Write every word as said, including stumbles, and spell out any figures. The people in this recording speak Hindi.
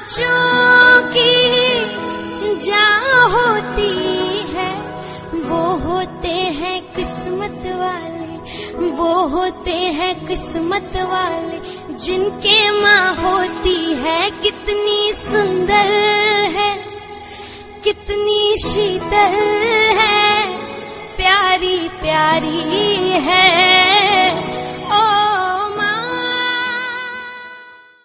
बच्चों की जा होती है, वो होते हैं किस्मत वाले, वो होते हैं किस्मत वाले, जिनके माँ होती है कितनी सुंदर है, कितनी शीतल है, प्यारी प्यारी है।